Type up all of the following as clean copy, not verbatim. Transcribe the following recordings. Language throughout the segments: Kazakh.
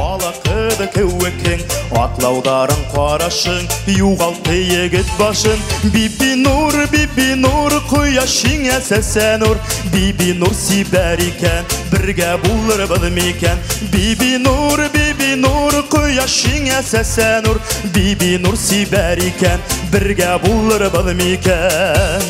алақыды кеуекең, атлаударың қарашың, юғалты егіт башын. Биби нур, құяшың әсәсә нур. Биби нур сибәр икән, бірге булыр білмекен. Биби нур, құяшың әсәсә нур. Биби нур сибәр икән, бірге булыр білмекен.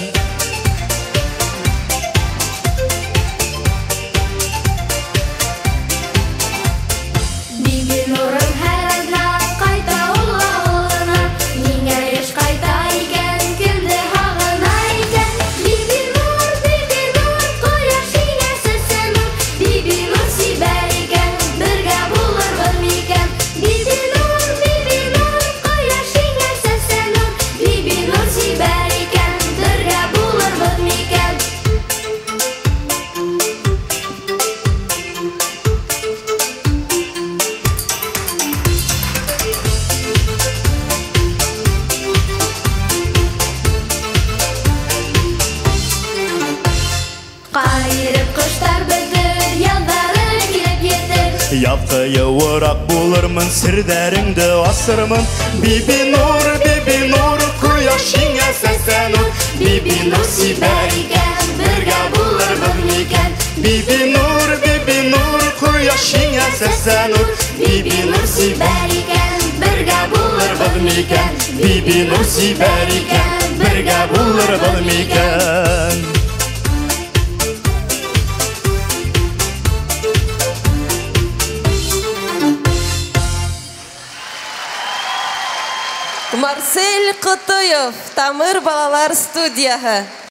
Ялқы еуірақ болырмын, сірдәріңді асырмын. Биби нур, құяшың әсәсә нур. Биби нур сибәр икән, бірге булыр білмекен. Биби нур, құяшың әсәсә нур. Биби нур сибәр икән, бірге булыр білмекен. Биби нур сибәр икән, бірге булыр білмекен. Марсель Құтыев, Тамыр балалар студияғы.